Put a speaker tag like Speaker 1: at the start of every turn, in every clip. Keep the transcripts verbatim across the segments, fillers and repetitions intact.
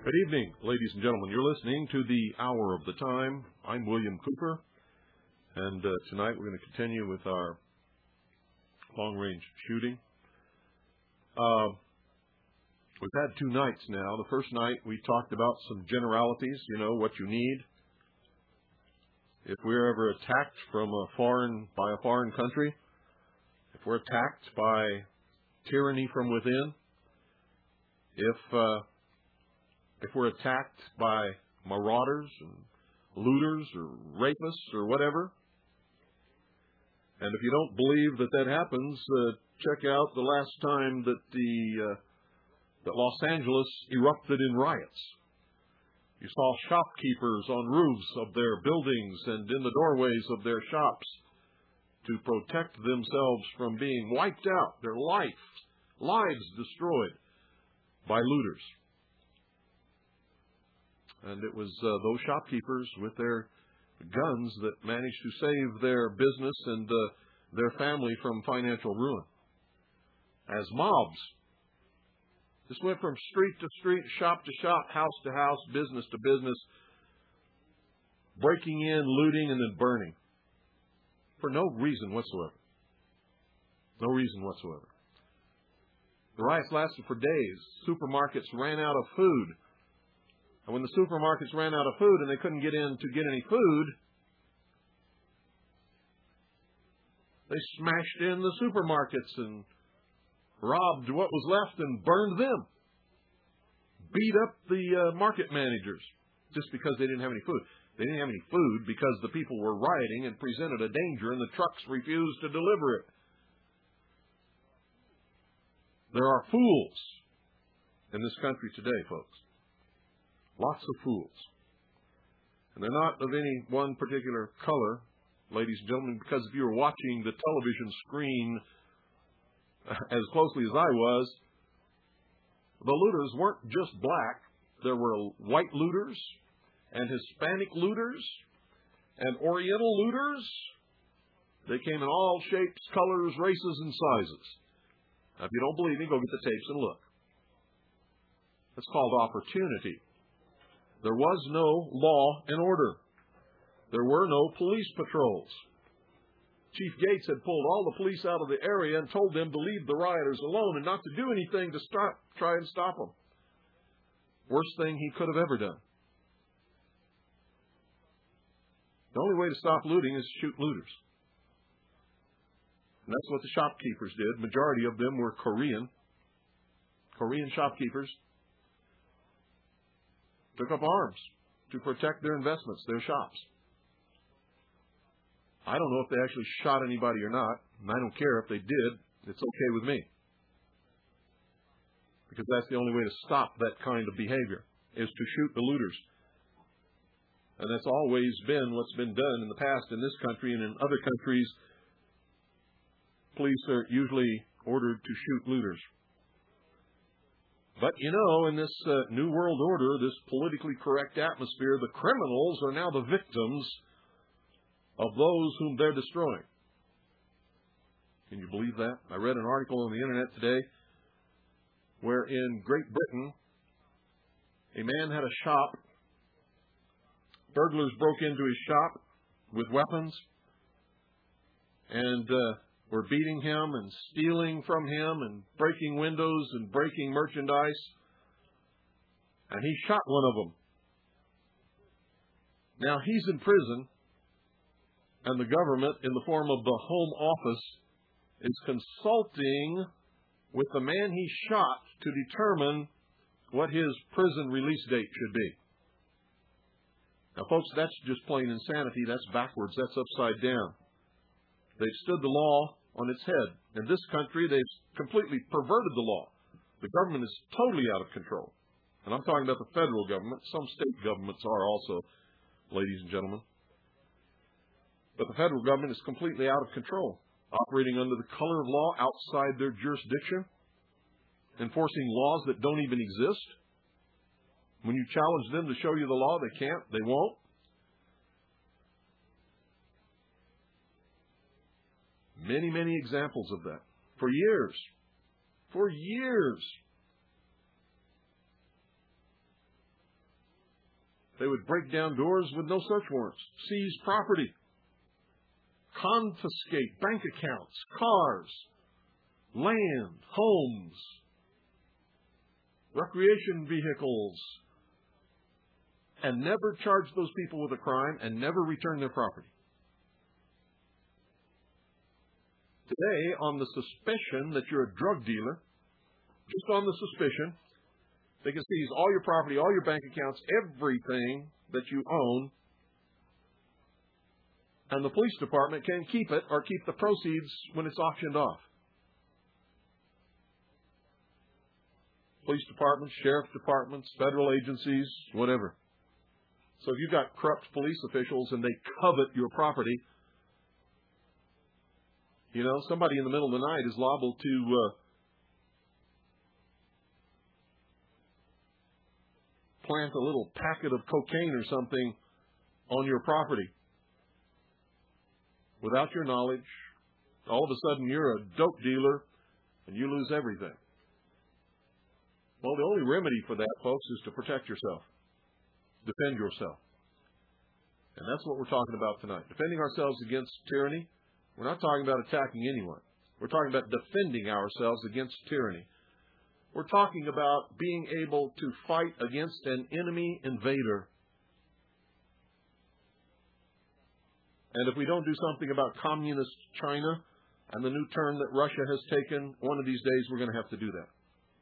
Speaker 1: Good evening, ladies and gentlemen. You're listening to the Hour of the Time. I'm William Cooper, and uh, tonight we're going to continue with our long-range shooting. Uh, we've had two nights now. The first night we talked about some generalities, you know, what you need. If we're ever attacked from a foreign, by a foreign country, if we're attacked by tyranny from within, if uh, if we're attacked by marauders and looters or rapists or whatever, and if you don't believe that that happens, uh, check out the last time that the uh, that Los Angeles erupted in riots. You saw shopkeepers on roofs of their buildings and in the doorways of their shops to protect themselves from being wiped out, their life, lives destroyed by looters. And it was uh, those shopkeepers with their guns that managed to save their business and uh, their family from financial ruin. As mobs, this went from street to street, shop to shop, house to house, business to business, breaking in, looting, and then burning for no reason whatsoever. No reason whatsoever. The riots lasted for days. Supermarkets ran out of food. And when the supermarkets ran out of food and they couldn't get in to get any food, they smashed in the supermarkets and robbed what was left and burned them. Beat up the uh, market managers just because they didn't have any food. They didn't have any food because the people were rioting and presented a danger and the trucks refused to deliver it. There are fools in this country today, folks. Lots of fools. And they're not of any one particular color, ladies and gentlemen, because if you were watching the television screen as closely as I was, the looters weren't just black. There were white looters and Hispanic looters and Oriental looters. They came in all shapes, colors, races, and sizes. Now, if you don't believe me, go get the tapes and look. It's called opportunity. There was no law and order. There were no police patrols. Chief Gates had pulled all the police out of the area and told them to leave the rioters alone and not to do anything to stop, try and stop them. Worst thing he could have ever done. The only way to stop looting is to shoot looters. And that's what the shopkeepers did. Majority of them were Korean. Korean shopkeepers took up arms to protect their investments, their shops. I don't know if they actually shot anybody or not, and I don't care if they did. It's okay with me. Because that's the only way to stop that kind of behavior, is to shoot the looters. And that's always been what's been done in the past in this country and in other countries. Police are usually ordered to shoot looters. But, you know, in this uh, New World Order, this politically correct atmosphere, the criminals are now the victims of those whom they're destroying. Can you believe that? I read an article on the Internet today where in Great Britain, a man had a shop. Burglars broke into his shop with weapons and uh, were beating him and stealing from him and breaking windows and breaking merchandise. And he shot one of them. Now he's in prison, and the government, in the form of the Home Office, is consulting with the man he shot to determine what his prison release date should be. Now, folks, that's just plain insanity. That's backwards. That's upside down. They've stood the law on its head. In this country, they've completely perverted the law. The government is totally out of control. And I'm talking about the federal government. Some state governments are also, ladies and gentlemen. But the federal government is completely out of control, operating under the color of law outside their jurisdiction, enforcing laws that don't even exist. When you challenge them to show you the law, they can't, they won't. Many, many examples of that. For years. For years. They would break down doors with no search warrants, seize property, confiscate bank accounts, cars, land, homes, recreation vehicles, and never charge those people with a crime and never return their property. Today, on the suspicion that you're a drug dealer, just on the suspicion, they can seize all your property, all your bank accounts, everything that you own, and the police department can keep it or keep the proceeds when it's auctioned off. Police departments, sheriff departments, federal agencies, whatever. So if you've got corrupt police officials and they covet your property, you know, somebody in the middle of the night is liable to uh, plant a little packet of cocaine or something on your property without your knowledge. All of a sudden you're a dope dealer and you lose everything. Well, the only remedy for that, folks, is to protect yourself. Defend yourself. And that's what we're talking about tonight. Defending ourselves against tyranny. We're not talking about attacking anyone. We're talking about defending ourselves against tyranny. We're talking about being able to fight against an enemy invader. And if we don't do something about communist China and the new turn that Russia has taken, one of these days we're going to have to do that.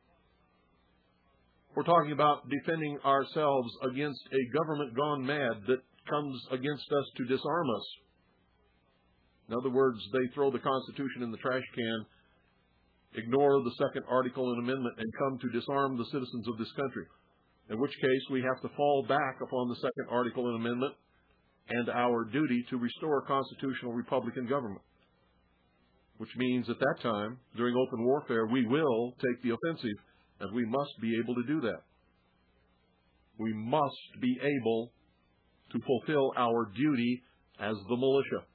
Speaker 1: We're talking about defending ourselves against a government gone mad that comes against us to disarm us. In other words, they throw the Constitution in the trash can, ignore the second article and amendment, and come to disarm the citizens of this country. In which case, we have to fall back upon the second article and amendment and our duty to restore constitutional Republican government. Which means at that time, during open warfare, we will take the offensive, and we must be able to do that. We must be able to fulfill our duty as the militia.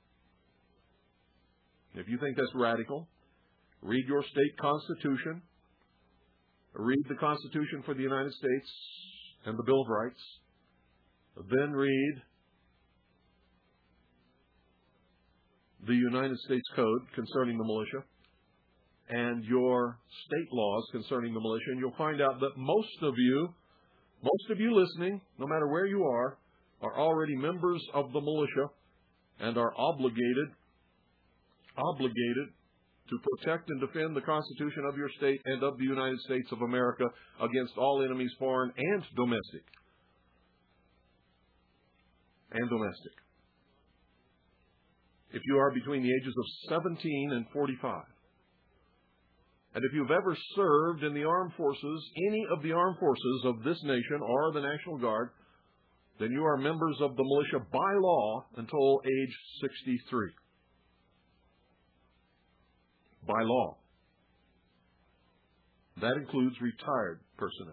Speaker 1: If you think that's radical, read your state constitution, read the Constitution for the United States and the Bill of Rights, then read the United States Code concerning the militia and your state laws concerning the militia, and you'll find out that most of you, most of you listening, no matter where you are, are already members of the militia and are obligated obligated to protect and defend the Constitution of your state and of the United States of America against all enemies, foreign and domestic. And domestic. If you are between the ages of seventeen and forty-five, and if you've ever served in the armed forces, any of the armed forces of this nation or the National Guard, then you are members of the militia by law until age sixty-three. By law. That includes retired personnel.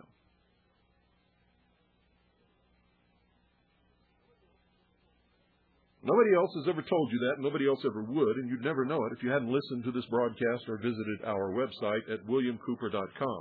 Speaker 1: Nobody else has ever told you that. Nobody else ever would, and you'd never know it if you hadn't listened to this broadcast or visited our website at william cooper dot com.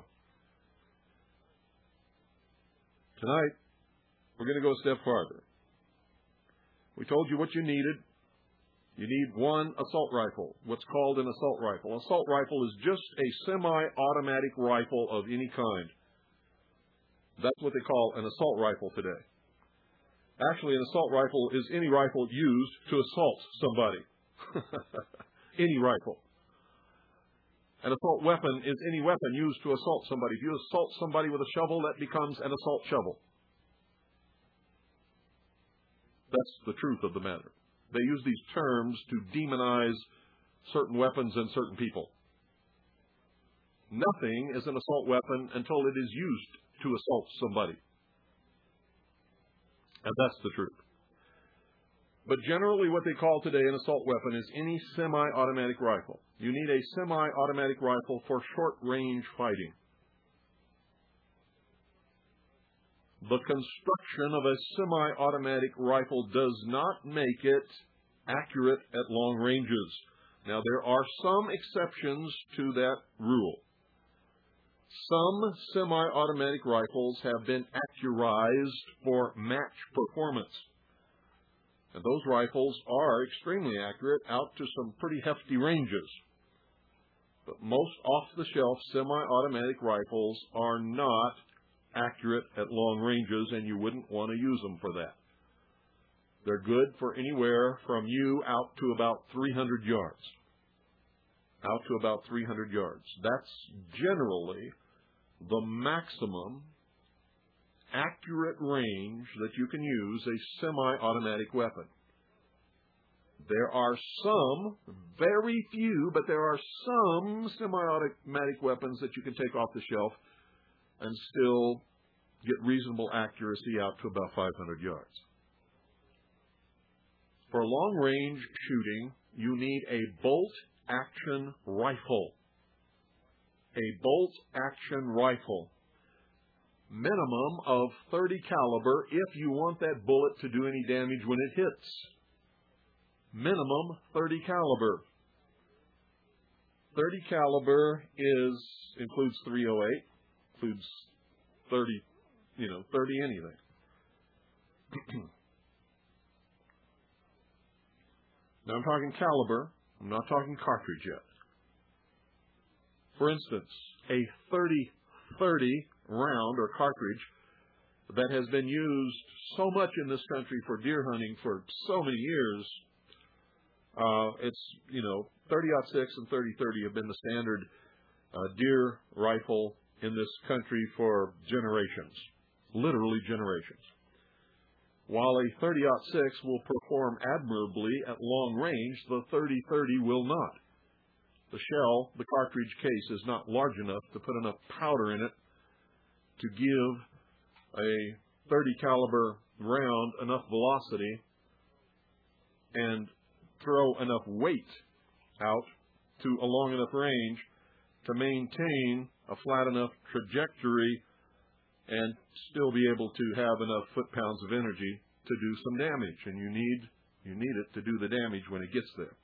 Speaker 1: Tonight, we're going to go a step farther. We told you what you needed. You need one assault rifle, what's called an assault rifle. Assault rifle is just a semi-automatic rifle of any kind. That's what they call an assault rifle today. Actually, an assault rifle is any rifle used to assault somebody. Any rifle. An assault weapon is any weapon used to assault somebody. If you assault somebody with a shovel, that becomes an assault shovel. That's the truth of the matter. They use these terms to demonize certain weapons and certain people. Nothing is an assault weapon until it is used to assault somebody. And that's the truth. But generally what they call today an assault weapon is any semi-automatic rifle. You need a semi-automatic rifle for short-range fighting. The construction of a semi-automatic rifle does not make it accurate at long ranges. Now, there are some exceptions to that rule. Some semi-automatic rifles have been accurized for match performance. And those rifles are extremely accurate out to some pretty hefty ranges. But most off-the-shelf semi-automatic rifles are not accurate at long ranges, and you wouldn't want to use them for that. They're good for anywhere from you out to about three hundred yards. Out to about three hundred yards. That's generally the maximum accurate range that you can use a semi-automatic weapon. There are some, very few, but there are some semi-automatic weapons that you can take off the shelf and still get reasonable accuracy out to about five hundred yards. For long-range shooting, you need a bolt-action rifle. A bolt-action rifle. Minimum of thirty caliber if you want that bullet to do any damage when it hits. Minimum thirty caliber. thirty caliber is includes three oh eight, includes thirty, you know, thirty anything. Now I'm talking caliber. I'm not talking cartridge yet. For instance, a thirty thirty round or cartridge that has been used so much in this country for deer hunting for so many years. Uh, it's, you know, thirty aught six and thirty thirty have been the standard uh, deer rifle in this country for generations, literally generations. While a thirty aught six will perform admirably at long range, the thirty thirty will not. The shell, the cartridge case, is not large enough to put enough powder in it to give a thirty caliber round enough velocity and throw enough weight out to a long enough range to maintain a flat enough trajectory and still be able to have enough foot-pounds of energy to do some damage. And you need, you need it to do the damage when it gets there.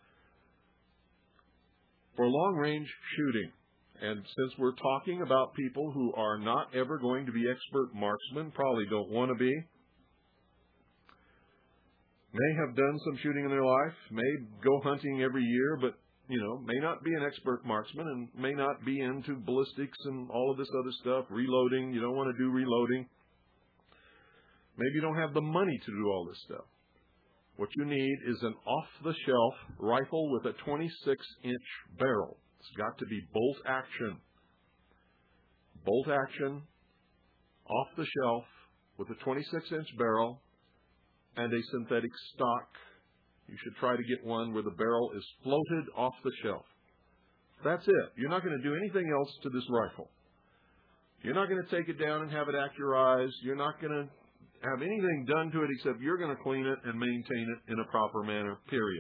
Speaker 1: For long-range shooting, and since we're talking about people who are not ever going to be expert marksmen, probably don't want to be, may have done some shooting in their life, may go hunting every year, but, you know, may not be an expert marksman and may not be into ballistics and all of this other stuff, reloading. You don't want to do reloading. Maybe you don't have the money to do all this stuff. What you need is an off-the-shelf rifle with a twenty-six inch barrel. It's got to be bolt action. Bolt action, off the shelf, with a twenty-six inch barrel and a synthetic stock. You should try to get one where the barrel is floated off the shelf. That's it. You're not going to do anything else to this rifle. You're not going to take it down and have it accurized. You're not going to have anything done to it except you're going to clean it and maintain it in a proper manner, period.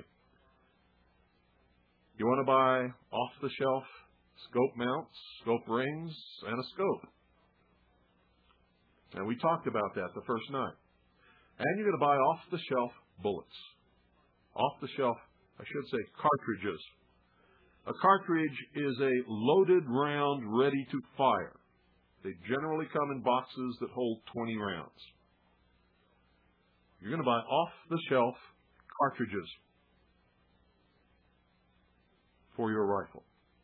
Speaker 1: You want to buy off-the-shelf scope mounts, scope rings, and a scope. And we talked about that the first night. And you're going to buy off-the-shelf bullets. Off-the-shelf, I should say, cartridges. A cartridge is a loaded round ready to fire. They generally come in boxes that hold twenty rounds. You're going to buy off-the-shelf cartridges for your rifle.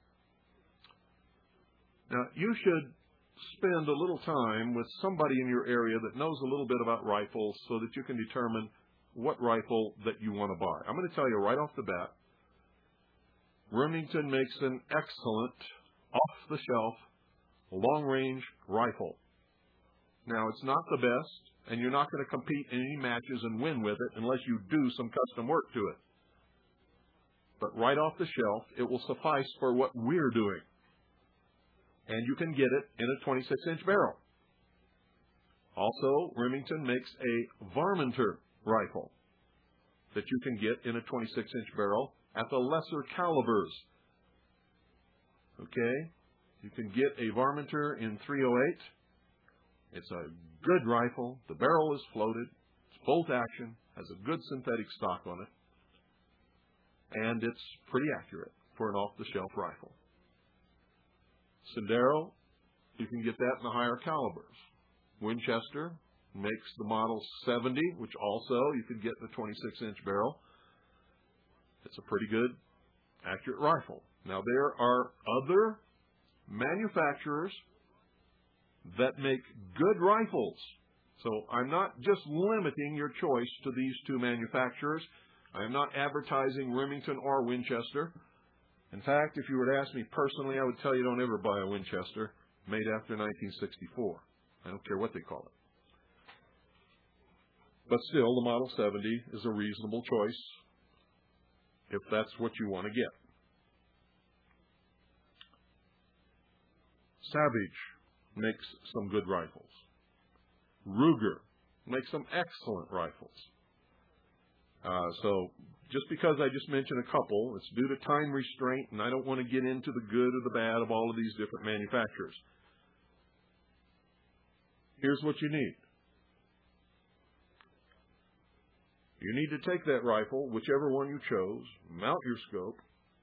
Speaker 1: Now, you should spend a little time with somebody in your area that knows a little bit about rifles so that you can determine what rifle that you want to buy. I'm going to tell you right off the bat, Remington makes an excellent off-the-shelf long-range rifle. Now, it's not the best, and you're not going to compete in any matches and win with it unless you do some custom work to it. But right off the shelf, it will suffice for what we're doing. And you can get it in a twenty-six inch barrel. Also, Remington makes a Varminter rifle that you can get in a twenty-six inch barrel at the lesser calibers. Okay? You can get a Varminter in three oh eight. It's a good rifle. The barrel is floated. It's bolt action. Has a good synthetic stock on it. And it's pretty accurate for an off-the-shelf rifle. Sendero You can get that in the higher calibers. Winchester makes the Model seventy, which also you can get in the twenty-six inch barrel. It's a pretty good, accurate rifle. Now, there are other manufacturers that make good rifles. So I'm not just limiting your choice to these two manufacturers. I am not advertising Remington or Winchester. In fact, if you were to ask me personally, I would tell you don't ever buy a Winchester made after nineteen sixty-four. I don't care what they call it. But still, the Model seventy is a reasonable choice if that's what you want to get. Savage makes some good rifles. Ruger makes some excellent rifles. Uh, so just because I just mentioned a couple, it's due to time restraint, and I don't want to get into the good or the bad of all of these different manufacturers. Here's what you need. You need to take that rifle, whichever one you chose, mount your scope,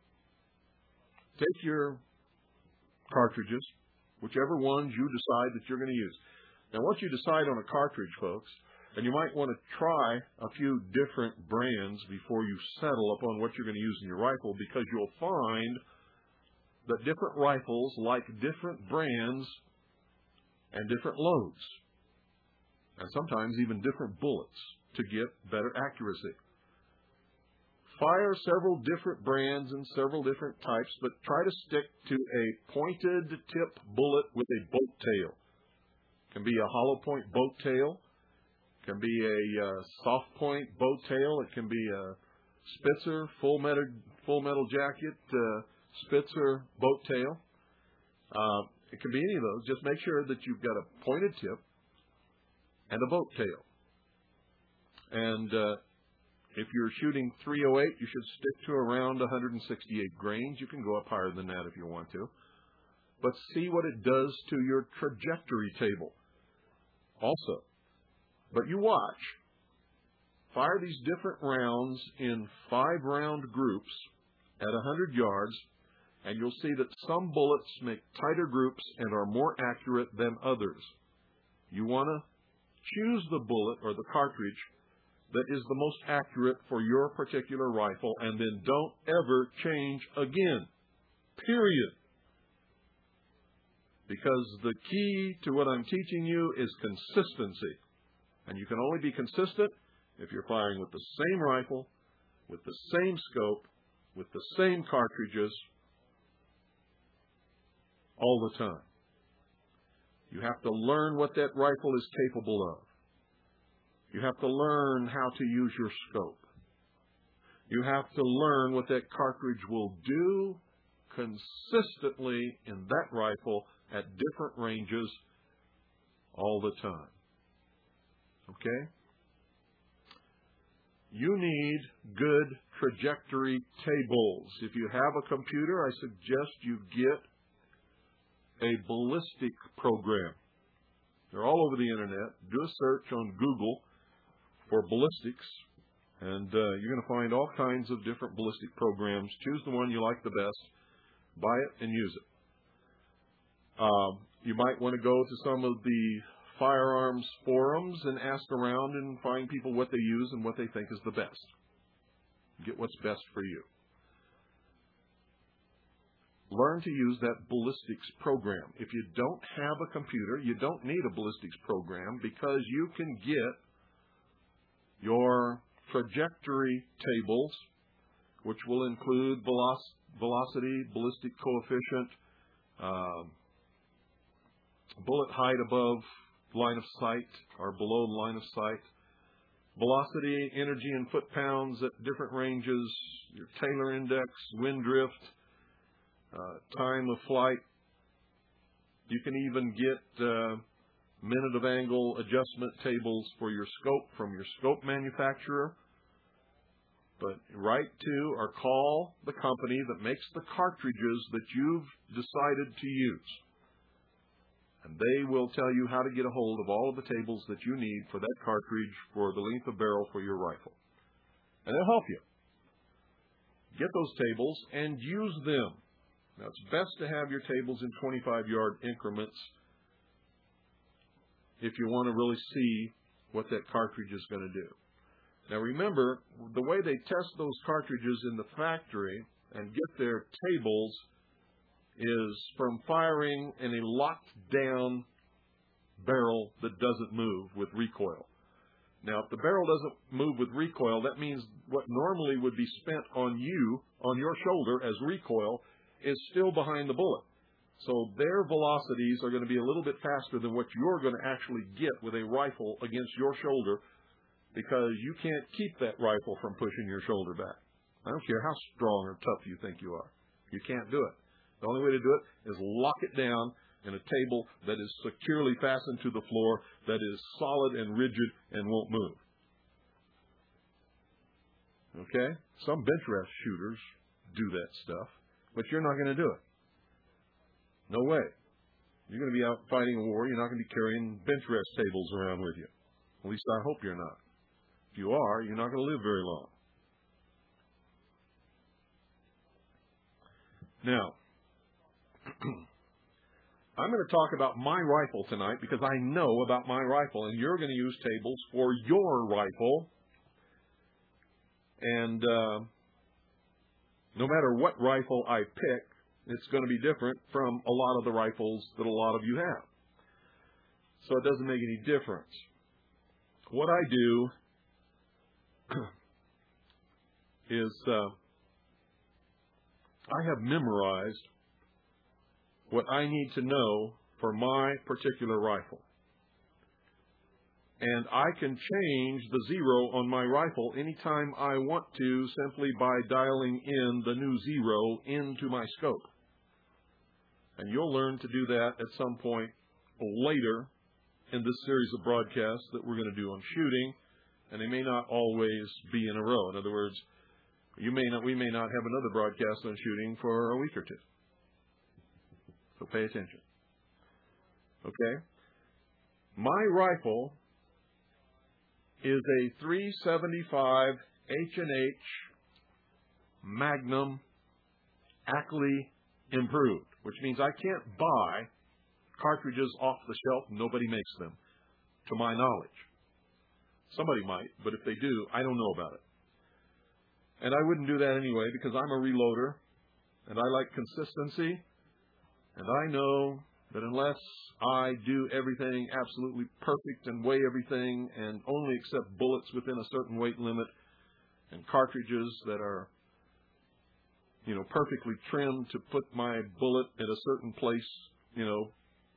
Speaker 1: take your cartridges, whichever ones you decide that you're going to use. Now, once you decide on a cartridge, folks, and you might want to try a few different brands before you settle upon what you're going to use in your rifle, because you'll find that different rifles like different brands and different loads, and sometimes even different bullets to get better accuracy. Fire several different brands and several different types, but try to stick to a pointed tip bullet with a boat tail. It can be a hollow point boat tail. It can be a uh, soft point boat tail. It can be a Spitzer full metal full metal jacket uh, Spitzer boat tail. Uh, it can be any of those. Just make sure that you've got a pointed tip and a boat tail. And uh, if you're shooting three oh eight, you should stick to around one hundred sixty-eight grains. You can go up higher than that if you want to. But see what it does to your trajectory table also. But you watch. Fire these different rounds in five round groups at one hundred yards, and you'll see that some bullets make tighter groups and are more accurate than others. You want to choose the bullet or the cartridge that is the most accurate for your particular rifle, and then don't ever change again, period. Because the key to what I'm teaching you is consistency. And you can only be consistent if you're firing with the same rifle, with the same scope, with the same cartridges all the time. You have to learn what that rifle is capable of. You have to learn how to use your scope. You have to learn what that cartridge will do consistently in that rifle at different ranges all the time. Okay? You need good trajectory tables. If you have a computer, I suggest you get a ballistic program. They're all over the internet. Do a search on Google for ballistics, and uh, you're going to find all kinds of different ballistic programs. Choose the one you like the best, buy it, and use it. Um, you might want to go to some of the firearms forums and ask around and find people what they use and what they think is the best. Get what's best for you. Learn to use that ballistics program. If you don't have a computer, you don't need a ballistics program, because you can get your trajectory tables, which will include veloc- velocity, ballistic coefficient, uh, bullet height above line of sight or below line of sight, velocity, energy in foot-pounds at different ranges, your Taylor index, wind drift, uh, time of flight. You can even get uh, minute of angle adjustment tables for your scope from your scope manufacturer. But write to or call the company that makes the cartridges that you've decided to use, and they will tell you how to get a hold of all of the tables that you need for that cartridge for the length of barrel for your rifle. And they'll help you. Get those tables and use them. Now, it's best to have your tables in twenty-five yard increments if you want to really see what that cartridge is going to do. Now remember, the way they test those cartridges in the factory and get their tables is from firing in a locked down barrel that doesn't move with recoil. Now, if the barrel doesn't move with recoil, that means what normally would be spent on you, on your shoulder as recoil, is still behind the bullet. So their velocities are going to be a little bit faster than what you're going to actually get with a rifle against your shoulder, because you can't keep that rifle from pushing your shoulder back. I don't care how strong or tough you think you are. You can't do it. The only way to do it is lock it down in a table that is securely fastened to the floor, that is solid and rigid and won't move. Okay? Some bench rest shooters do that stuff, but you're not going to do it. No way. You're going to be out fighting a war. You're not going to be carrying bench rest tables around with you. At least I hope you're not. If you are, you're not going to live very long. Now, I'm going to talk about my rifle tonight because I know about my rifle, and you're going to use tables for your rifle. And uh, no matter what rifle I pick, it's going to be different from a lot of the rifles that a lot of you have. So it doesn't make any difference. What I do is uh, I have memorized what I need to know for my particular rifle. And I can change the zero on my rifle anytime I want to, simply by dialing in the new zero into my scope. And you'll learn to do that at some point later in this series of broadcasts that we're going to do on shooting, and they may not always be in a row. In other words, you may not, we may not have another broadcast on shooting for a week or two. So pay attention. Okay? My rifle is a three seventy-five H and H Magnum Ackley Improved, which means I can't buy cartridges off the shelf. Nobody makes them, to my knowledge. Somebody might, but if they do, I don't know about it. And I wouldn't do that anyway, because I'm a reloader, and I like consistency, and I know that unless I do everything absolutely perfect and weigh everything and only accept bullets within a certain weight limit and cartridges that are, you know, perfectly trimmed to put my bullet at a certain place, you know,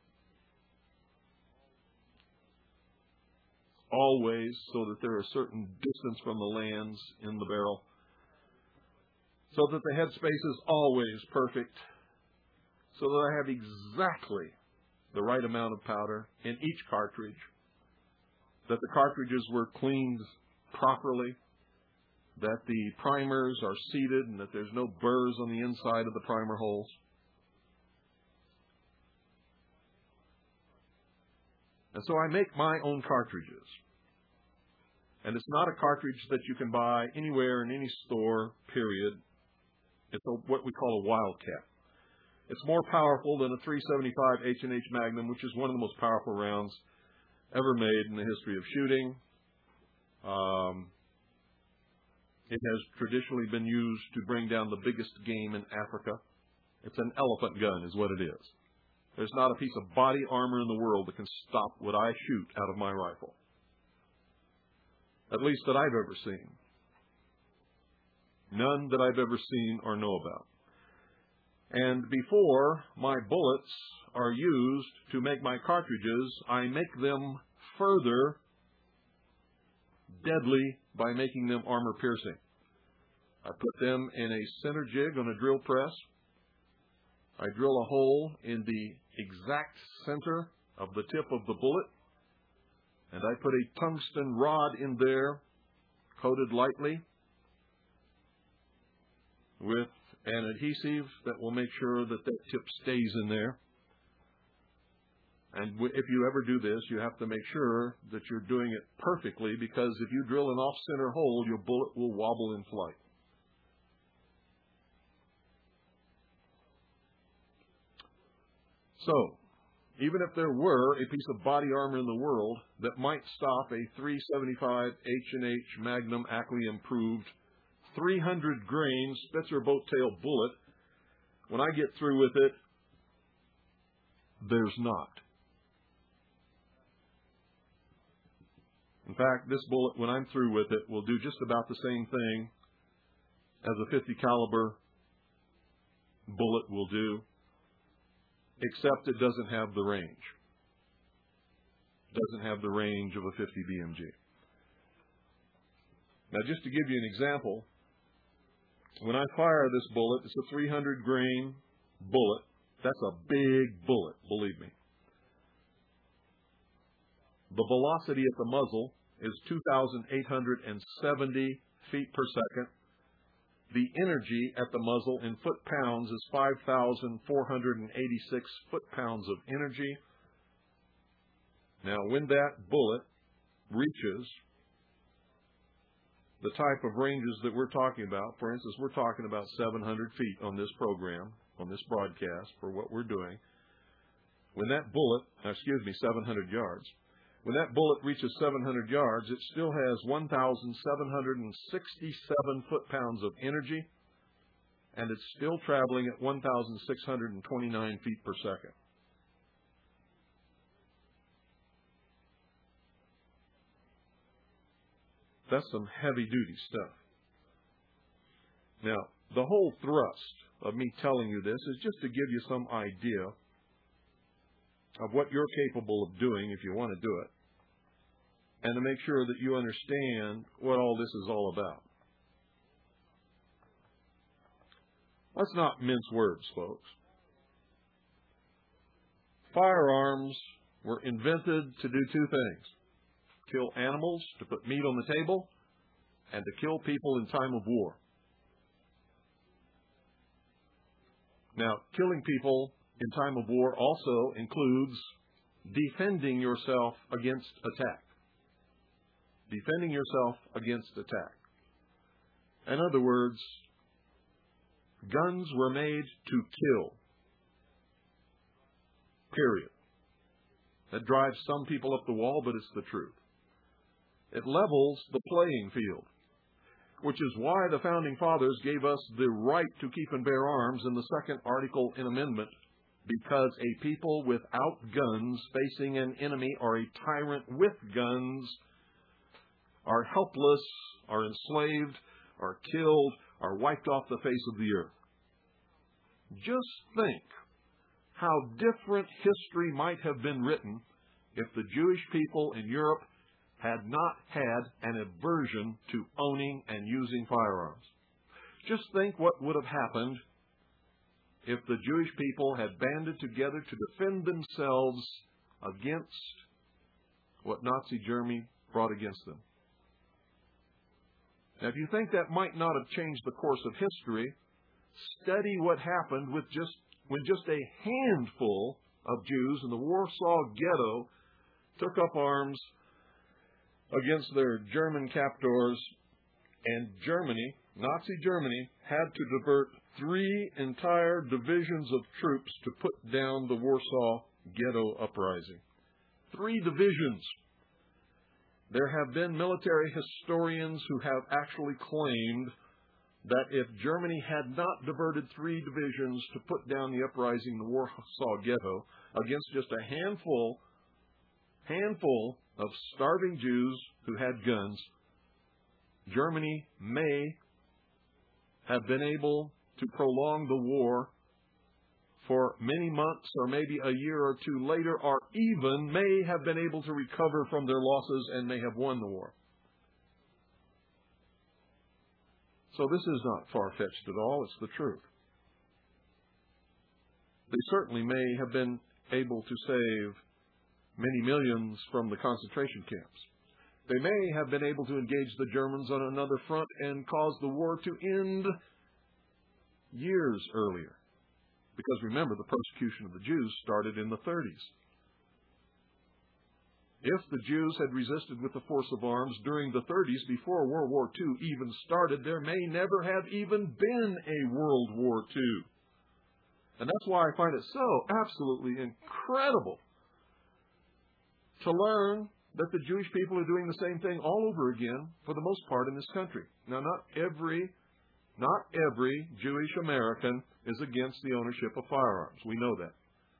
Speaker 1: always, so that they're a certain distance from the lands in the barrel, so that the headspace is always perfect, so that I have exactly the right amount of powder in each cartridge, that the cartridges were cleaned properly, that the primers are seated, and that there's no burrs on the inside of the primer holes. And so I make my own cartridges. And it's not a cartridge that you can buy anywhere in any store, period. It's a, what we call a Wildcat. It's more powerful than a three seventy-five H and H Magnum, which is one of the most powerful rounds ever made in the history of shooting. Um, it has traditionally been used to bring down the biggest game in Africa. It's an elephant gun is what it is. There's not a piece of body armor in the world that can stop what I shoot out of my rifle. At least that I've ever seen. None that I've ever seen or know about. And before my bullets are used to make my cartridges, I make them further deadly by making them armor piercing. I put them in a center jig on a drill press. I drill a hole in the exact center of the tip of the bullet, and I put a tungsten rod in there, coated lightly with an adhesive that will make sure that that tip stays in there. And if you ever do this, you have to make sure that you're doing it perfectly, because if you drill an off-center hole, your bullet will wobble in flight. So, even if there were a piece of body armor in the world that might stop a three seventy-five H and H Magnum Ackley improved three hundred grain Spitzer boat tail bullet, when I get through with it, there's not. In fact, this bullet, when I'm through with it, will do just about the same thing as a fifty caliber bullet will do, except it doesn't have the range. It doesn't have the range of a fifty B M G. Now, just to give you an example, when I fire this bullet, it's a three hundred grain bullet. That's a big bullet, believe me. The velocity at the muzzle is two thousand eight hundred seventy feet per second. The energy at the muzzle in foot-pounds is five thousand four hundred eighty-six foot-pounds of energy. Now, when that bullet reaches the type of ranges that we're talking about, for instance, we're talking about seven hundred feet on this program, on this broadcast for what we're doing. When that bullet, excuse me, seven hundred yards, when that bullet reaches seven hundred yards, it still has one thousand seven hundred sixty-seven foot-pounds of energy, and it's still traveling at one thousand six hundred twenty-nine feet per second. That's some heavy-duty stuff. Now, the whole thrust of me telling you this is just to give you some idea of what you're capable of doing if you want to do it, and to make sure that you understand what all this is all about. Let's not mince words, folks. Firearms were invented to do two things: kill animals, to put meat on the table, and to kill people in time of war. Now, killing people in time of war also includes defending yourself against attack. Defending yourself against attack. In other words, guns were made to kill. Period. That drives some people up the wall, but it's the truth. It levels the playing field, which is why the Founding Fathers gave us the right to keep and bear arms in the second article in amendment, because a people without guns facing an enemy or a tyrant with guns are helpless, are enslaved, are killed, are wiped off the face of the earth. Just think how different history might have been written if the Jewish people in Europe had not had an aversion to owning and using firearms. Just think what would have happened if the Jewish people had banded together to defend themselves against what Nazi Germany brought against them. Now, if you think that might not have changed the course of history, study what happened with just when just a handful of Jews in the Warsaw Ghetto took up arms against their German captors, and Germany, Nazi Germany, had to divert three entire divisions of troops to put down the Warsaw Ghetto uprising. Three divisions. There have been military historians who have actually claimed that if Germany had not diverted three divisions to put down the uprising in the Warsaw Ghetto against just a handful, handful of starving Jews who had guns, Germany may have been able to prolong the war for many months or maybe a year or two later, or even may have been able to recover from their losses and may have won the war. So this is not far-fetched at all. It's the truth. They certainly may have been able to save many millions from the concentration camps. They may have been able to engage the Germans on another front and cause the war to end years earlier. Because remember, the persecution of the Jews started in the thirties. If the Jews had resisted with the force of arms during the thirties, before World War Two even started, there may never have even been a World War Two. And that's why I find it so absolutely incredible to learn that the Jewish people are doing the same thing all over again for the most part in this country. Now, not every, not every Jewish American is against the ownership of firearms. We know that.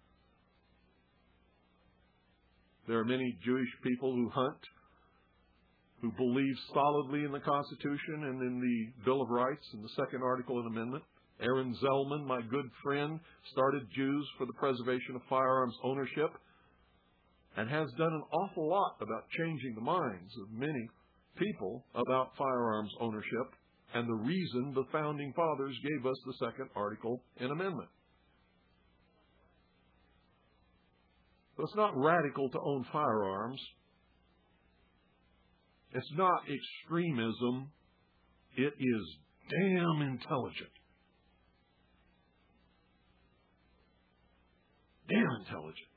Speaker 1: There are many Jewish people who hunt, who believe solidly in the Constitution and in the Bill of Rights and the Second Article and Amendment. Aaron Zellman, my good friend, started Jews for the Preservation of Firearms Ownership and has done an awful lot about changing the minds of many people about firearms ownership and the reason the Founding Fathers gave us the Second Article and Amendment. So it's not radical to own firearms. It's not extremism. It is damn intelligent. Damn intelligent.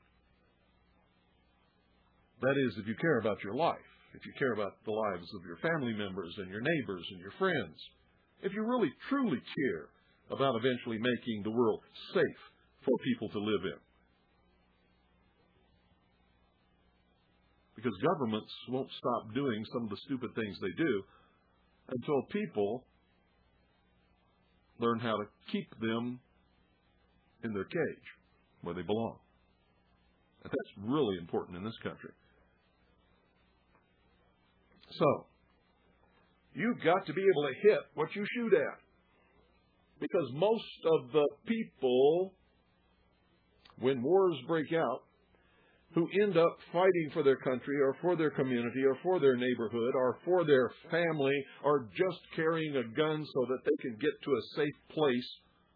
Speaker 1: That is, if you care about your life, if you care about the lives of your family members and your neighbors and your friends, if you really, truly care about eventually making the world safe for people to live in. Because governments won't stop doing some of the stupid things they do until people learn how to keep them in their cage where they belong. And that's really important in this country. So, you've got to be able to hit what you shoot at. Because most of the people, when wars break out, who end up fighting for their country or for their community or for their neighborhood or for their family or just carrying a gun so that they can get to a safe place,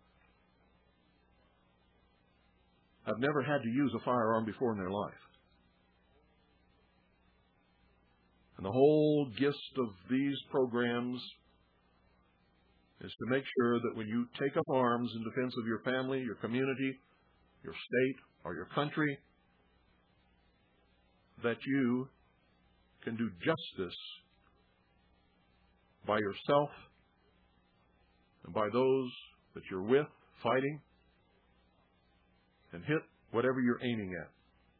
Speaker 1: have never had to use a firearm before in their life. And the whole gist of these programs is to make sure that when you take up arms in defense of your family, your community, your state, or your country, that you can do justice by yourself and by those that you're with fighting and hit whatever you're aiming at.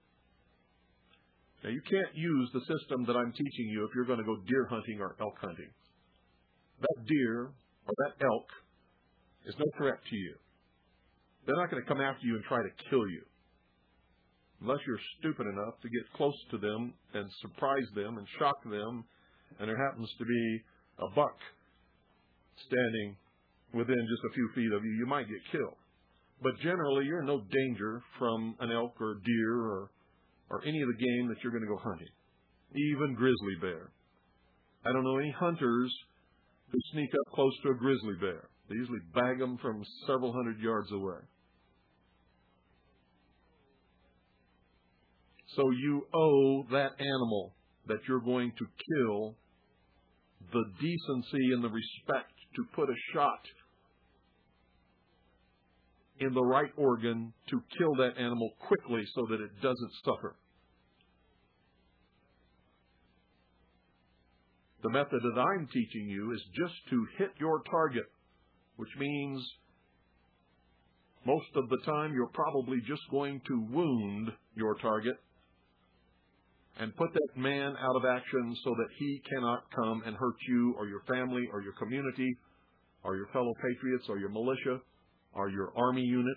Speaker 1: Now, you can't use the system that I'm teaching you if you're going to go deer hunting or elk hunting. That deer or that elk is no threat to you. They're not going to come after you and try to kill you. Unless you're stupid enough to get close to them and surprise them and shock them, and there happens to be a buck standing within just a few feet of you, you might get killed. But generally, you're in no danger from an elk or deer or, or any of the game that you're going to go hunting, even grizzly bear. I don't know any hunters who sneak up close to a grizzly bear. They usually bag them from several hundred yards away. So you owe that animal that you're going to kill the decency and the respect to put a shot in the right organ to kill that animal quickly so that it doesn't suffer. The method that I'm teaching you is just to hit your target, which means most of the time you're probably just going to wound your target and put that man out of action so that he cannot come and hurt you or your family or your community or your fellow patriots or your militia or your army unit.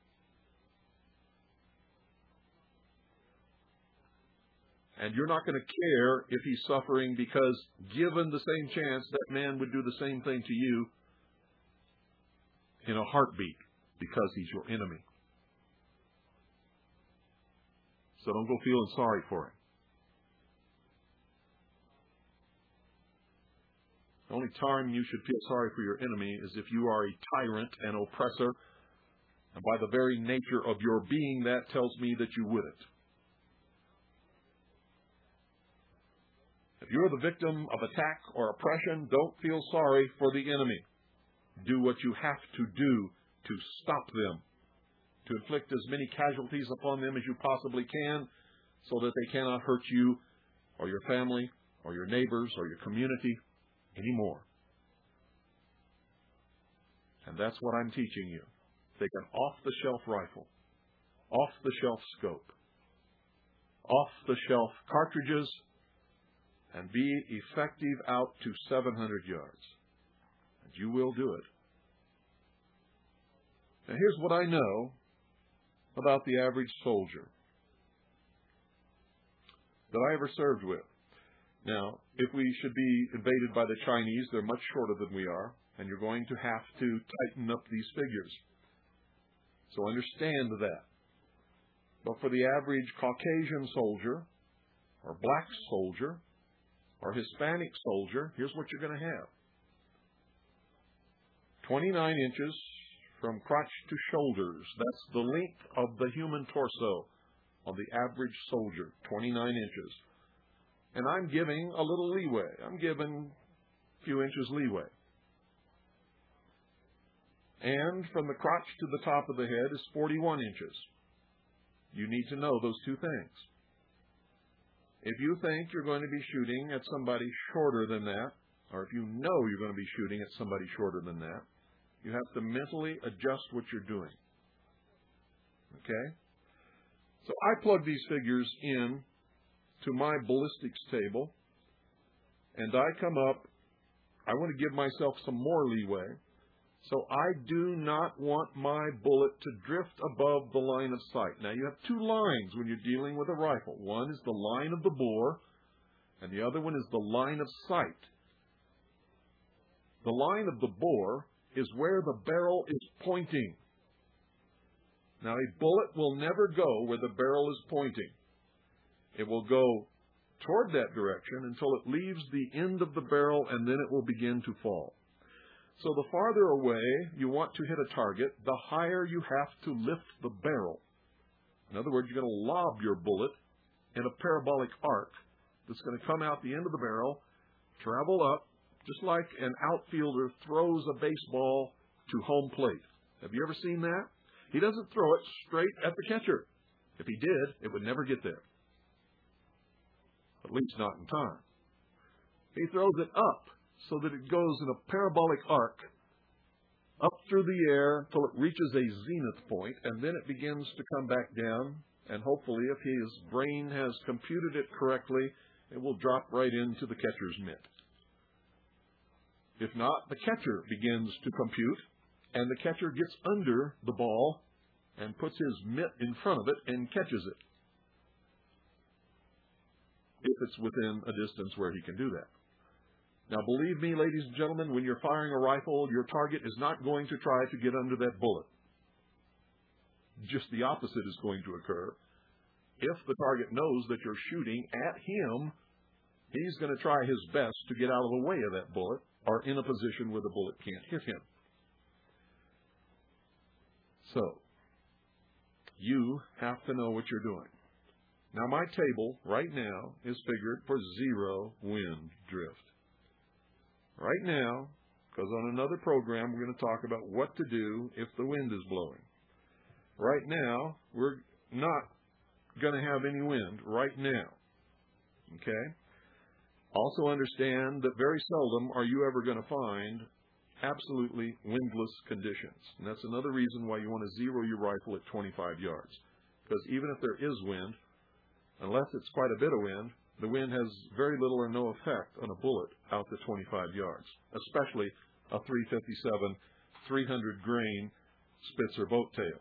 Speaker 1: And you're not going to care if he's suffering because given the same chance, that man would do the same thing to you in a heartbeat because he's your enemy. So don't go feeling sorry for him. The only time you should feel sorry for your enemy is if you are a tyrant and oppressor, and by the very nature of your being, that tells me that you wouldn't. If you're the victim of attack or oppression, don't feel sorry for the enemy. Do what you have to do to stop them, to inflict as many casualties upon them as you possibly can so that they cannot hurt you or your family or your neighbors or your community anymore. And that's what I'm teaching you. take an off-the-shelf rifle, off-the-shelf scope, off-the-shelf cartridges, and be effective out to seven hundred yards. And you will do it. Now, here's what I know about the average soldier that I ever served with. Now, if we should be invaded by the Chinese, they're much shorter than we are, and you're going to have to tighten up these figures. So understand that. But for the average Caucasian soldier, or black soldier, or Hispanic soldier, here's what you're going to have. twenty-nine inches from crotch to shoulders. That's the length of the human torso of the average soldier, twenty-nine inches. And I'm giving a little leeway. I'm giving a few inches leeway. And from the crotch to the top of the head is forty-one inches. You need to know those two things. If you think you're going to be shooting at somebody shorter than that, or if you know you're going to be shooting at somebody shorter than that, you have to mentally adjust what you're doing. Okay? So I plug these figures in to my ballistics table, and I come up. I want to give myself some more leeway. So I do not want my bullet to drift above the line of sight. Now, you have two lines when you're dealing with a rifle. One is the line of the bore, and the other one is the line of sight. The line of the bore is where the barrel is pointing. Now, a bullet will never go where the barrel is pointing. It will go toward that direction until it leaves the end of the barrel, and then it will begin to fall. So the farther away you want to hit a target, the higher you have to lift the barrel. In other words, you're going to lob your bullet in a parabolic arc that's going to come out the end of the barrel, travel up, just like an outfielder throws a baseball to home plate. Have you ever seen that? He doesn't throw it straight at the catcher. If he did, it would never get there. At least not in time. He throws it up so that it goes in a parabolic arc up through the air till it reaches a zenith point, and then it begins to come back down, and hopefully, if his brain has computed it correctly, it will drop right into the catcher's mitt. If not, the catcher begins to compute, and the catcher gets under the ball and puts his mitt in front of it and catches it, if it's within a distance where he can do that. Now, believe me, ladies and gentlemen, when you're firing a rifle, your target is not going to try to get under that bullet. Just the opposite is going to occur. If the target knows that you're shooting at him, he's going to try his best to get out of the way of that bullet, or in a position where the bullet can't hit him. So, you have to know what you're doing. Now, my table right now is figured for zero wind drift. Right now, because on another program we're going to talk about what to do if the wind is blowing. Right now, we're not going to have any wind right now. Okay? Also understand that very seldom are you ever going to find absolutely windless conditions. And that's another reason why you want to zero your rifle at twenty-five yards. Because even if there is wind, unless it's quite a bit of wind, the wind has very little or no effect on a bullet out to twenty-five yards, especially a three fifty-seven, three hundred grain Spitzer boat tail.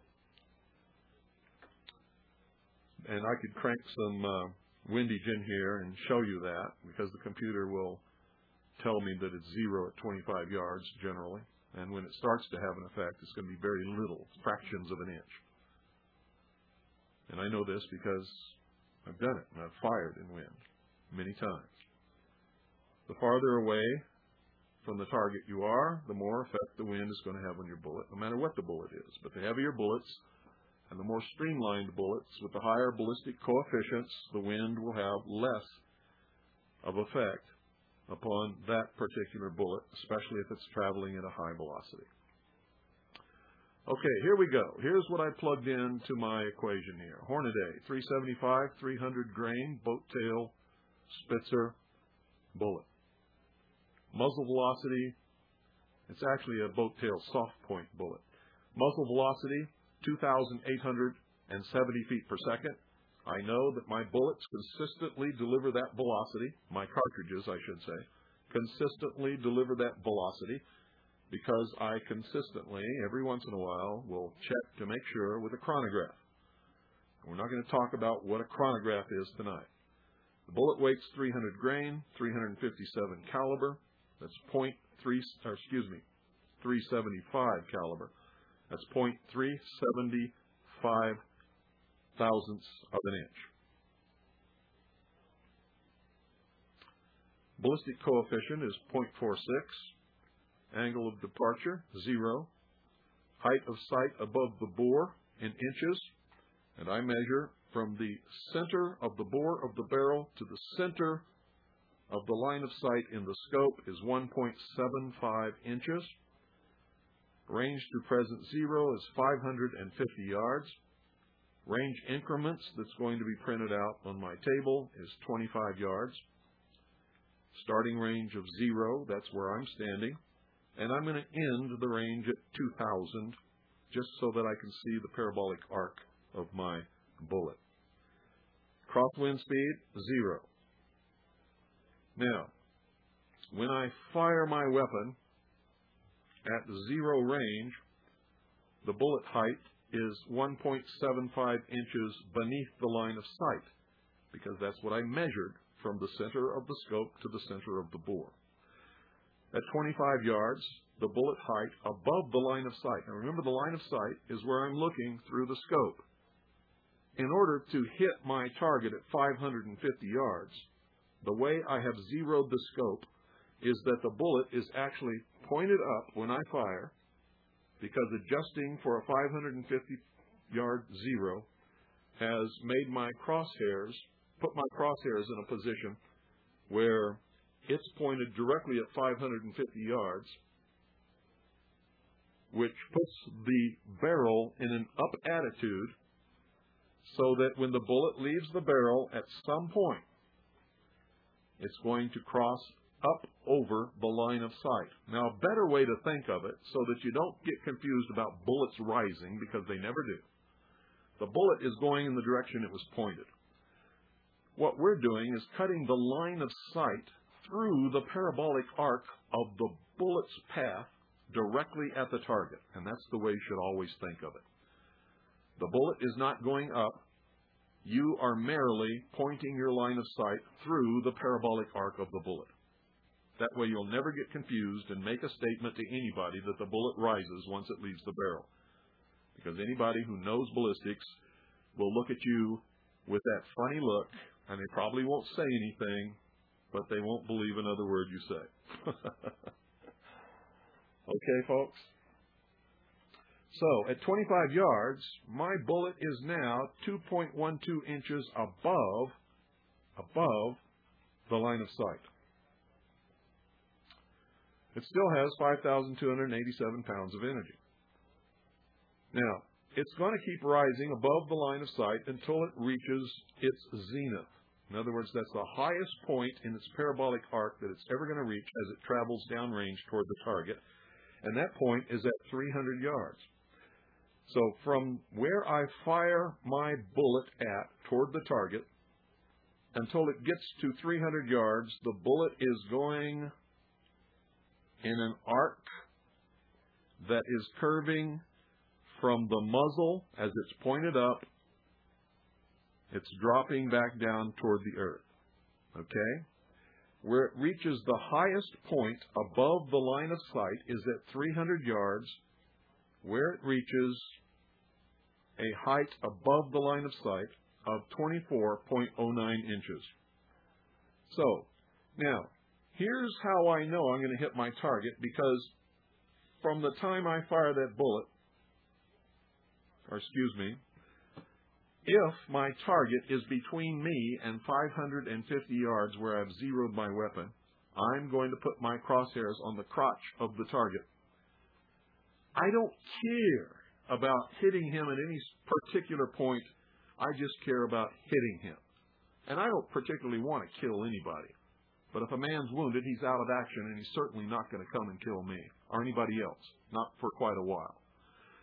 Speaker 1: And I could crank some uh, windage in here and show you that, because the computer will tell me that it's zero at twenty-five yards generally. And when it starts to have an effect, it's going to be very little, fractions of an inch. And I know this because I've done it, and I've fired in wind many times. The farther away from the target you are, the more effect the wind is going to have on your bullet, no matter what the bullet is. But the heavier bullets and the more streamlined bullets with the higher ballistic coefficients, the wind will have less of effect upon that particular bullet, especially if it's traveling at a high velocity. Okay, here we go. Here's what I plugged into my equation here. Hornady, three seventy-five, three hundred grain, boat tail, Spitzer, bullet. Muzzle velocity, it's actually a boat tail soft point bullet. Muzzle velocity, two thousand eight hundred seventy feet per second. I know that my bullets consistently deliver that velocity, my cartridges, I should say, consistently deliver that velocity because I consistently, every once in a while, will check to make sure with a chronograph. We're not going to talk about what a chronograph is tonight. The bullet weight's three hundred grain, three fifty-seven caliber. That's point three, or excuse me, three seventy-five caliber. That's point three seven five thousandths of an inch. Ballistic coefficient is point four six. Angle of departure, zero. Height of sight above the bore in inches. And I measure from the center of the bore of the barrel to the center of the line of sight in the scope is one point seven five inches. Range to present zero is five hundred fifty yards. Range increments that's going to be printed out on my table is twenty-five yards. Starting range of zero, that's where I'm standing. And I'm going to end the range at two thousand, just so that I can see the parabolic arc of my bullet. Crosswind speed, zero. Now, when I fire my weapon at zero range, the bullet height is one point seven five inches beneath the line of sight, because that's what I measured from the center of the scope to the center of the bore. At twenty-five yards, the bullet height above the line of sight. Now remember, the line of sight is where I'm looking through the scope. In order to hit my target at five hundred fifty yards, the way I have zeroed the scope is that the bullet is actually pointed up when I fire, because adjusting for a five hundred fifty yard zero has made my crosshairs, put my crosshairs in a position where it's pointed directly at five hundred fifty yards, which puts the barrel in an up attitude so that when the bullet leaves the barrel at some point, it's going to cross up over the line of sight. Now, a better way to think of it, so that you don't get confused about bullets rising, because they never do. The bullet is going in the direction it was pointed. What we're doing is cutting the line of sight through the parabolic arc of the bullet's path directly at the target, and that's the way you should always think of it. The bullet is not going up. You are merely pointing your line of sight through the parabolic arc of the bullet. That way you'll never get confused and make a statement to anybody that the bullet rises once it leaves the barrel. Because anybody who knows ballistics will look at you with that funny look, and they probably won't say anything, but they won't believe another word you say. Okay, folks? So, at twenty-five yards, my bullet is now two point one two inches above, above the line of sight. It still has five thousand two hundred eighty-seven pounds of energy. Now, it's going to keep rising above the line of sight until it reaches its zenith. In other words, that's the highest point in its parabolic arc that it's ever going to reach as it travels downrange toward the target. And that point is at three hundred yards. So from where I fire my bullet at toward the target until it gets to three hundred yards, the bullet is going in an arc that is curving from the muzzle as it's pointed up. It's dropping back down toward the earth. Okay? Where it reaches the highest point above the line of sight is at three hundred yards, where it reaches a height above the line of sight of twenty-four point zero nine inches. So, now, here's how I know I'm going to hit my target, because from the time I fire that bullet, or excuse me, if my target is between me and five hundred fifty yards where I've zeroed my weapon, I'm going to put my crosshairs on the crotch of the target. I don't care about hitting him at any particular point. I just care about hitting him. And I don't particularly want to kill anybody. But if a man's wounded, he's out of action, and he's certainly not going to come and kill me or anybody else, not for quite a while.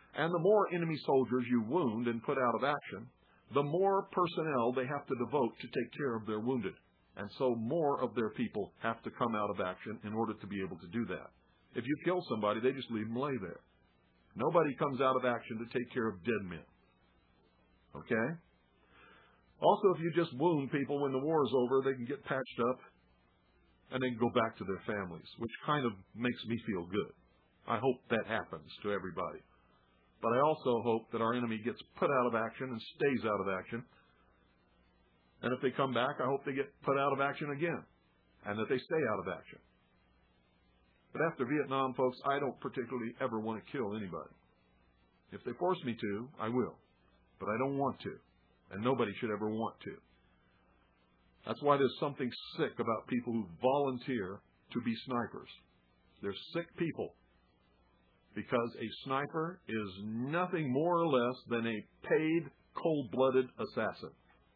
Speaker 1: And the more enemy soldiers you wound and put out of action, the more personnel they have to devote to take care of their wounded. And so more of their people have to come out of action in order to be able to do that. If you kill somebody, they just leave them lay there. Nobody comes out of action to take care of dead men. Okay? Also, if you just wound people when the war is over, they can get patched up and then go back to their families, which kind of makes me feel good. I hope that happens to everybody. But I also hope that our enemy gets put out of action and stays out of action. And if they come back, I hope they get put out of action again and that they stay out of action. But after Vietnam, folks, I don't particularly ever want to kill anybody. If they force me to, I will. But I don't want to. And nobody should ever want to. That's why there's something sick about people who volunteer to be snipers. They're sick people. Because a sniper is nothing more or less than a paid, cold-blooded assassin.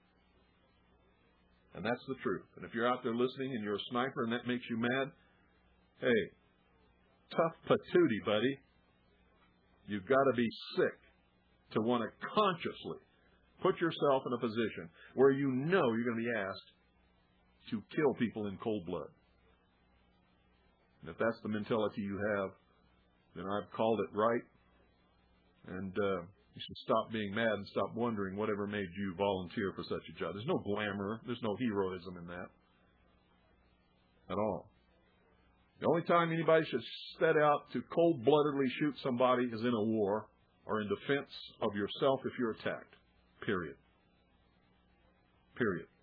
Speaker 1: And that's the truth. And if you're out there listening and you're a sniper and that makes you mad, hey, tough patootie, buddy. You've got to be sick to want to consciously put yourself in a position where you know you're going to be asked to kill people in cold blood. And if that's the mentality you have, then I've called it right. And uh, you should stop being mad and stop wondering whatever made you volunteer for such a job. There's no glamour. There's no heroism in that at all. The only time anybody should set out to cold-bloodedly shoot somebody is in a war or in defense of yourself if you're attacked. Period. Period.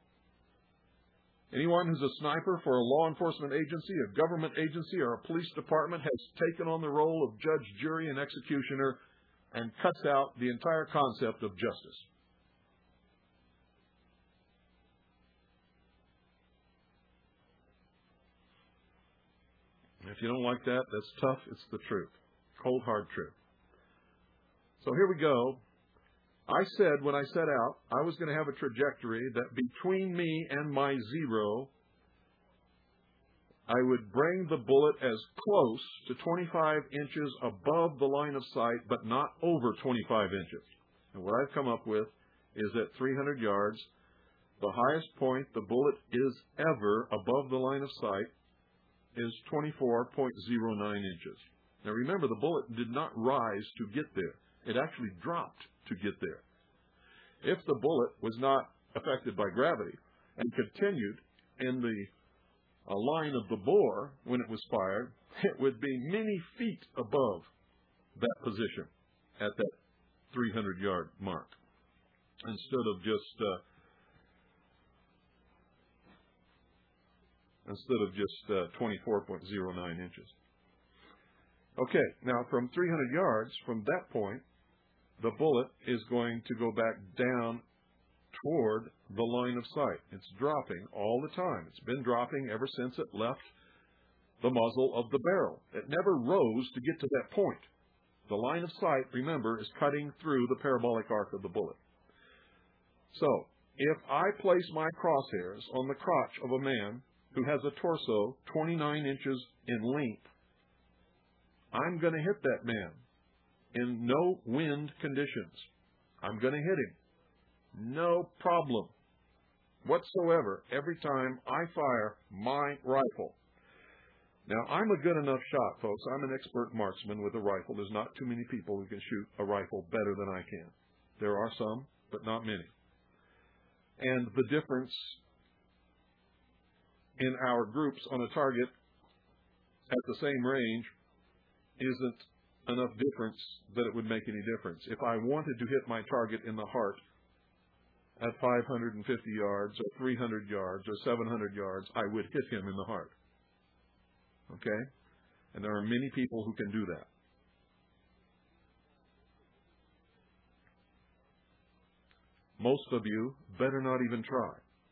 Speaker 1: Anyone who's a sniper for a law enforcement agency, a government agency, or a police department has taken on the role of judge, jury, and executioner and cuts out the entire concept of justice. If you don't like that, that's tough. It's the truth. Cold, hard truth. So here we go. I said when I set out, I was going to have a trajectory that between me and my zero, I would bring the bullet as close to twenty-five inches above the line of sight, but not over twenty-five inches. And what I've come up with is at three hundred yards, the highest point the bullet is ever above the line of sight is twenty-four point zero nine inches. Now remember, the bullet did not rise to get there. It actually dropped to get there. If the bullet was not affected by gravity and continued in the uh, line of the bore when it was fired, it would be many feet above that position at that three hundred yard mark instead of just uh, instead of just uh, twenty-four point zero nine inches. Okay, now from three hundred yards, from that point, the bullet is going to go back down toward the line of sight. It's dropping all the time. It's been dropping ever since it left the muzzle of the barrel. It never rose to get to that point. The line of sight, remember, is cutting through the parabolic arc of the bullet. So, if I place my crosshairs on the crotch of a man who has a torso twenty-nine inches in length, I'm going to hit that man in no wind conditions. I'm going to hit him. No problem whatsoever every time I fire my rifle. Now, I'm a good enough shot, folks. I'm an expert marksman with a rifle. There's not too many people who can shoot a rifle better than I can. There are some, but not many. And the difference in our groups on a target at the same range isn't enough difference that it would make any difference. If I wanted to hit my target in the heart at five hundred fifty yards or three hundred yards or seven hundred yards, I would hit him in the heart. Okay? And there are many people who can do that. Most of you better not even try.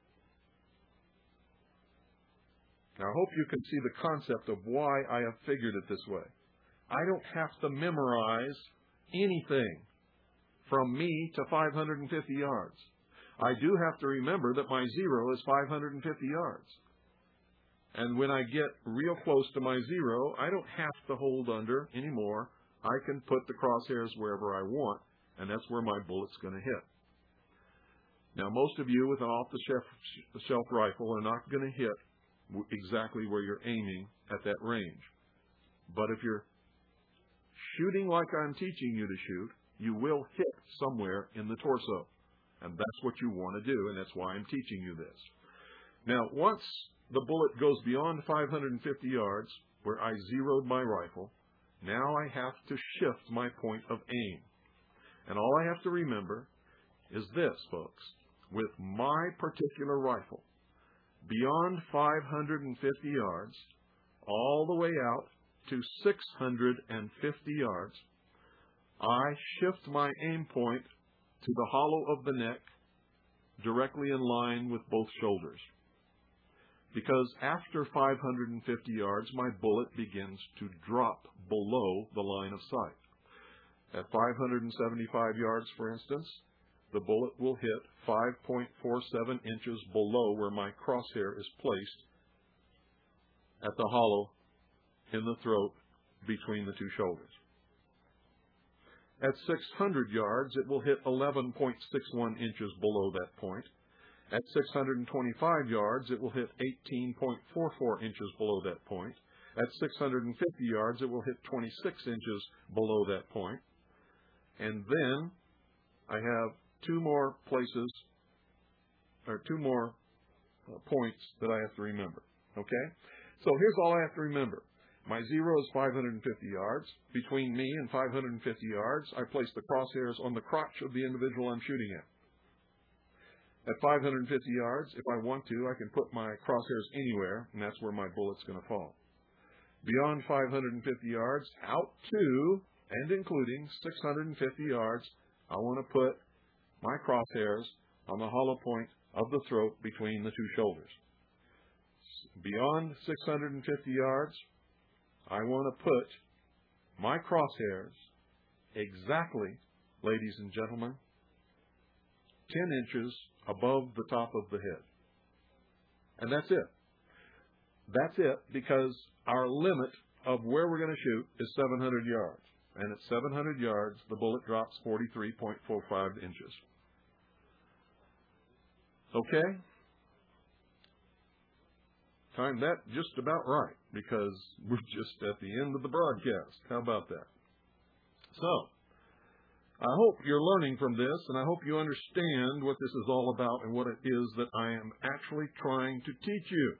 Speaker 1: Now, I hope you can see the concept of why I have figured it this way. I don't have to memorize anything from me to five hundred fifty yards. I do have to remember that my zero is five hundred fifty yards. And when I get real close to my zero, I don't have to hold under anymore I can put the crosshairs wherever I want, and that's where my bullet's going to hit. Now, most of you with an off-the-shelf rifle are not going to hit exactly where you're aiming at that range. But if you're shooting like I'm teaching you to shoot, you will hit somewhere in the torso. And that's what you want to do, and that's why I'm teaching you this. Now, once the bullet goes beyond five hundred fifty yards, where I zeroed my rifle, now I have to shift my point of aim. And all I have to remember is this, folks. With my particular rifle, beyond five hundred fifty yards, all the way out to six hundred fifty yards, I shift my aim point to the hollow of the neck, directly in line with both shoulders. Because after five hundred fifty yards, my bullet begins to drop below the line of sight. At five hundred seventy-five yards, for instance, the bullet will hit five point four seven inches below where my crosshair is placed at the hollow in the throat between the two shoulders. At six hundred yards, it will hit eleven point six one inches below that point. At six hundred twenty-five yards, it will hit eighteen point four four inches below that point. At six hundred fifty yards, it will hit twenty-six inches below that point. And then I have two more places, or two more uh, points that I have to remember. Okay? So here's all I have to remember. My zero is five hundred fifty yards. Between me and five hundred fifty yards, I place the crosshairs on the crotch of the individual I'm shooting at. At five hundred fifty yards, if I want to, I can put my crosshairs anywhere, and that's where my bullet's going to fall. Beyond five hundred fifty yards, out to and including six hundred fifty yards, I want to put my crosshairs on the hollow point of the throat between the two shoulders. Beyond six hundred fifty yards, I want to put my crosshairs exactly, ladies and gentlemen, ten inches above the top of the head. And that's it. That's it, because our limit of where we're going to shoot is seven hundred yards. And at seven hundred yards, the bullet drops forty-three point four five inches. Okay? Timed that just about right, because we're just at the end of the broadcast. How about that? So, I hope you're learning from this, and I hope you understand what this is all about and what it is that I am actually trying to teach you.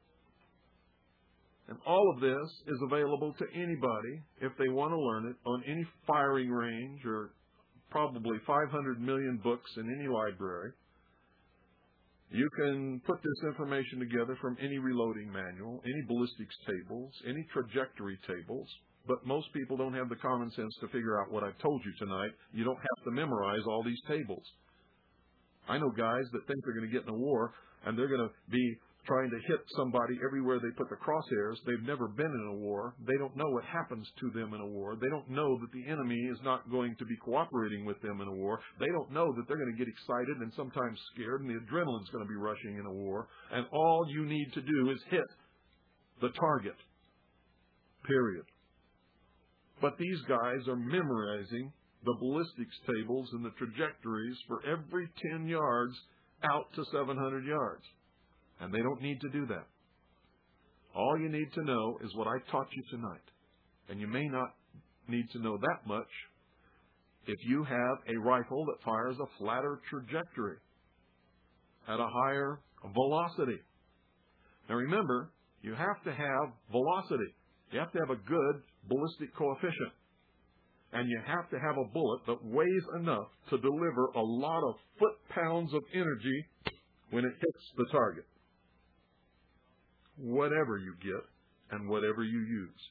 Speaker 1: And all of this is available to anybody, if they want to learn it, on any firing range or probably five hundred million books in any library. You can put this information together from any reloading manual, any ballistics tables, any trajectory tables, but most people don't have the common sense to figure out what I've told you tonight. You don't have to memorize all these tables. I know guys that think they're going to get in a war, and they're going to be trying to hit somebody everywhere they put the crosshairs. They've never been in a war. They don't know what happens to them in a war. They don't know that the enemy is not going to be cooperating with them in a war. They don't know that they're going to get excited and sometimes scared, and the adrenaline's going to be rushing in a war. And all you need to do is hit the target. Period. But these guys are memorizing the ballistics tables and the trajectories for every ten yards out to seven hundred yards. And they don't need to do that. All you need to know is what I taught you tonight. And you may not need to know that much if you have a rifle that fires a flatter trajectory at a higher velocity. Now remember, you have to have velocity. You have to have a good ballistic coefficient. And you have to have a bullet that weighs enough to deliver a lot of foot-pounds of energy when it hits the target. Whatever you get and whatever you use.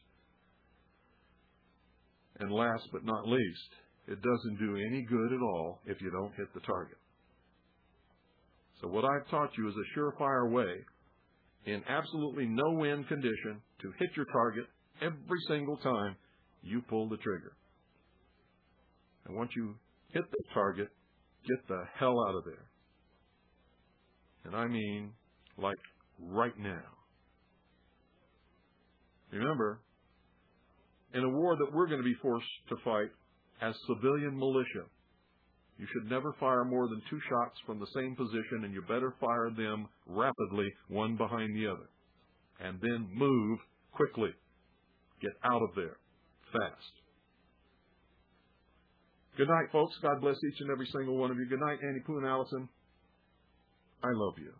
Speaker 1: And last but not least, it doesn't do any good at all if you don't hit the target. So what I've taught you is a surefire way in absolutely no win condition to hit your target every single time you pull the trigger. And once you hit the target, get the hell out of there. And I mean, like right now. Remember, in a war that we're going to be forced to fight as civilian militia. You should never fire more than two shots from the same position, and you better fire them rapidly, one behind the other. And then move quickly. Get out of there fast. Good night, folks. God bless each and every single one of you. Good night, Annie Poon Allison. I love you.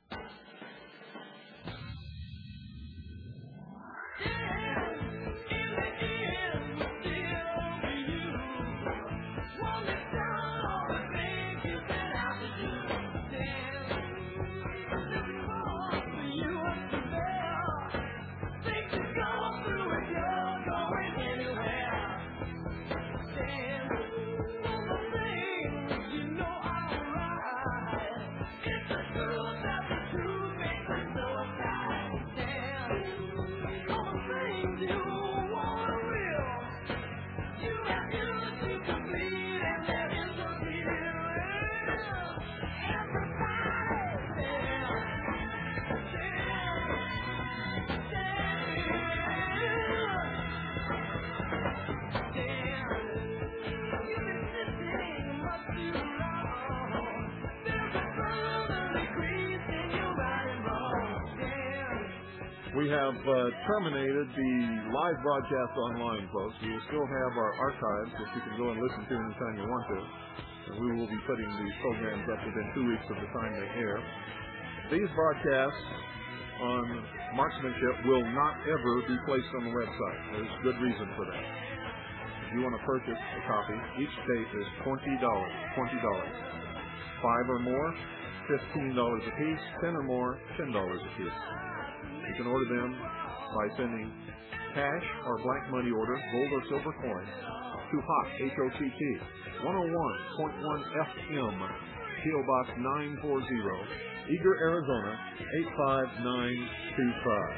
Speaker 1: We have uh, terminated the live broadcast online, folks. We will still have our archives that you can go and listen to anytime you want to. And we will be putting these programs up within two weeks of the time they air. These broadcasts on marksmanship will not ever be placed on the website. There's good reason for that. If you want to purchase a copy, each tape is twenty dollars. twenty dollars. Five or more, fifteen dollars a piece. Ten or more, ten dollars a piece. You can order them by sending cash or blank money order, gold or silver coin, to H O T, H O T T, one oh one point one F M, P O Box nine forty, Eager, Arizona, eight five nine two five.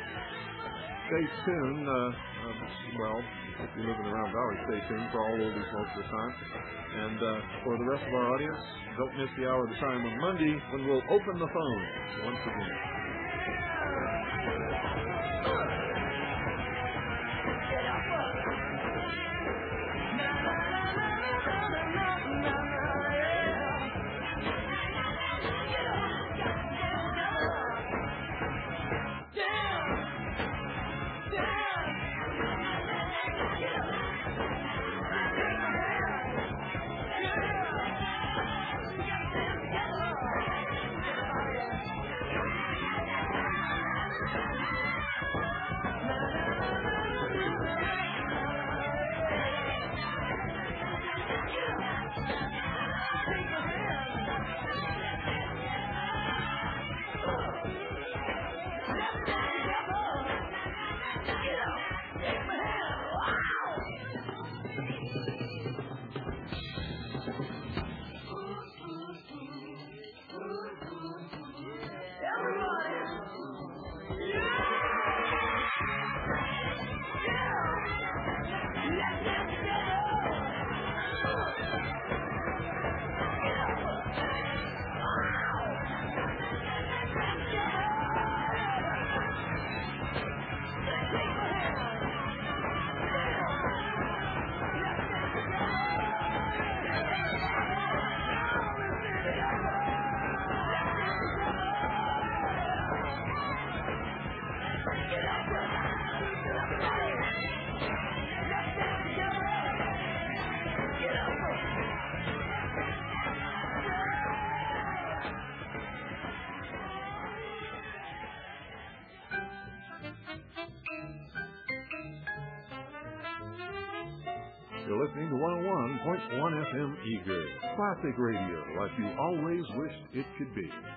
Speaker 1: Stay tuned. Uh, uh, well, if you're living around Valley, stay tuned for all oldies most of the time. And uh, for the rest of our audience, don't miss the hour of the time on Monday when we'll open the phone once again. You're listening to one oh one point one F M Eager. Classic radio like you always wished it could be.